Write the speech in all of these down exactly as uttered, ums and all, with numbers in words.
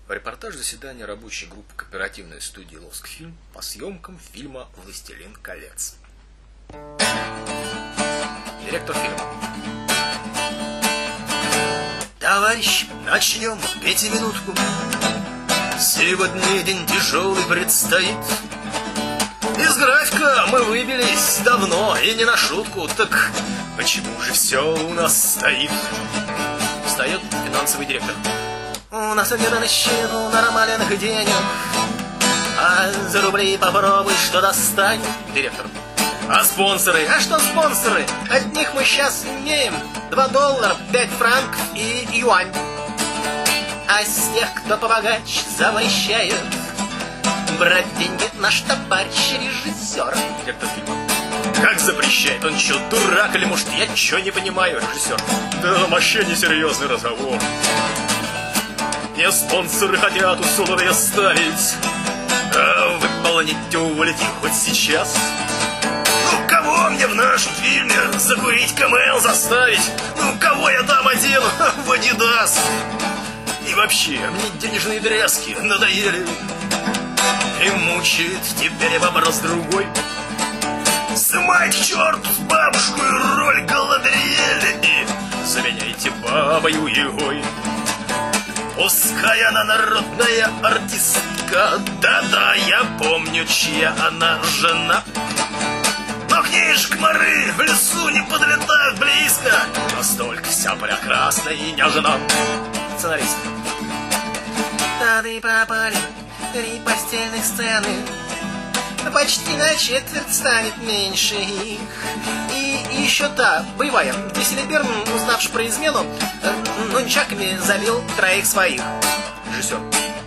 Репортаж заседания рабочей группы кооперативной студии «Лоскфильм» по съемкам фильма «Властелин колец». Директор фильма. Товарищ, начнем пятиминутку. Сегодня день тяжелый предстоит. Из графика мы выбились давно и не на шутку. Так почему же все у нас стоит? Встает финансовый директор. У нас где-то на счету нормальных денег, а за рубли попробуй что достань. Директор. А спонсоры? А что спонсоры? От них мы сейчас имеем два доллара, пять франков и юань. А с тех, кто побогаче, запрещает брать деньги наш товарищ режиссер. Директор фильма. Как запрещает? Он что, дурак или может я чё не понимаю, режиссер? Да вообще несерьезный разговор. Мне спонсоры хотят условия ставить, а выполнить уволить их хоть сейчас. Ну, кого мне в нашем фильме закурить КМЛ заставить? Ну, кого я там одену в Адидас? И вообще, мне денежные дрязги надоели. И мучает теперь вопрос другой. Сымать к черту с бабушку роль Галадриэля и заменяйте бабою Егой. Пускай она народная артистка, да-да, я помню, чья она жена. Но к ней ж комары в лесу не подлетают близко, настолько вся прекрасна и нежна. Сценарист. Тады пропали три постельных сцены, почти на четверть станет меньше их. И еще та, боевая, где Селиберн, узнавший про измену, нунчаками забил троих своих. Режиссер.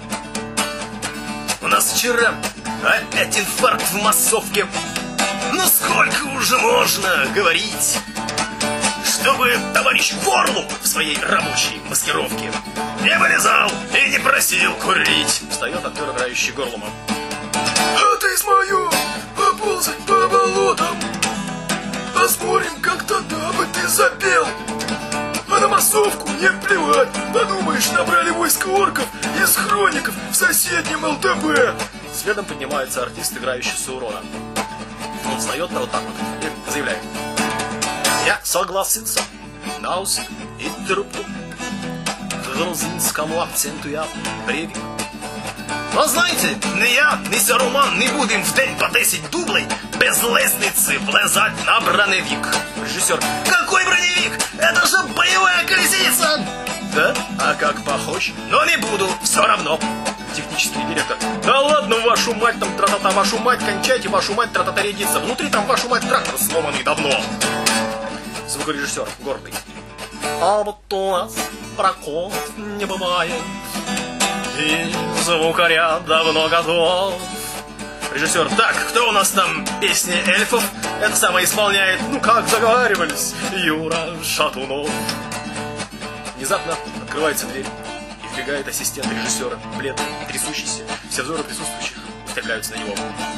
У нас вчера опять инфаркт в массовке. Ну сколько уже можно говорить, чтобы товарищ Горлум в своей рабочей маскировке не вылезал и не просил курить. Встает актер, играющий Горлума. А ты с мою поползать по болотам, поспорим, как тогда бы ты запел. А на массовку не плевать. Подумаешь, набрали войско орков из хроников в соседнем ЛТБ. Следом поднимается артист, играющий Саурона. Он встает вот так вот и заявляет. Я согласился на усик и трубку к грузинскому акценту я привык. Но знаете, ни я, ни Саруман не будем в день по десять дублей без лестницы влезать на броневик. Режиссер. Какой броневик? Это же боевая колесица! Да? А как похож? Но не буду, все равно. Технический директор. Да ладно, вашу мать, там тра-та-та, вашу мать, кончайте, вашу мать, тра-та-та рядится. Внутри там вашу мать трактор сломанный давно. Звукорежиссер, гордый. А вот у нас прокол не бывает. И звукоря давно готов. Режиссер. Так, кто у нас там песни эльфов? Это самое исполняет. Ну как заговаривались, Юра Шатунов. Внезапно открывается дверь. И вбегает ассистент режиссера, бледный, трясущийся. Все взоры присутствующих устремляются на него.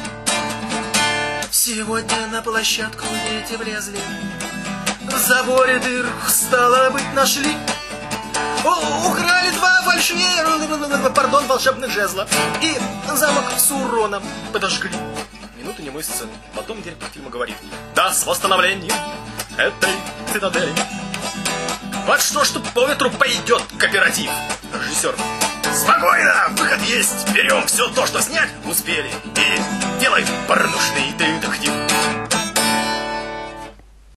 Сегодня на площадку дети влезли. В заборе дыр, стало быть, нашли. О, украли два фальшивера, пардон, волшебных жезла. И замок с уроном подожгли. Минута немой сцены. Потом директор фильма говорит. Да, с восстановлением этой цитадели. Вот что, что по ветру пойдет кооператив. Режиссер. Спокойно, выход есть. Берем все то, что снять успели. И делаем порнушный.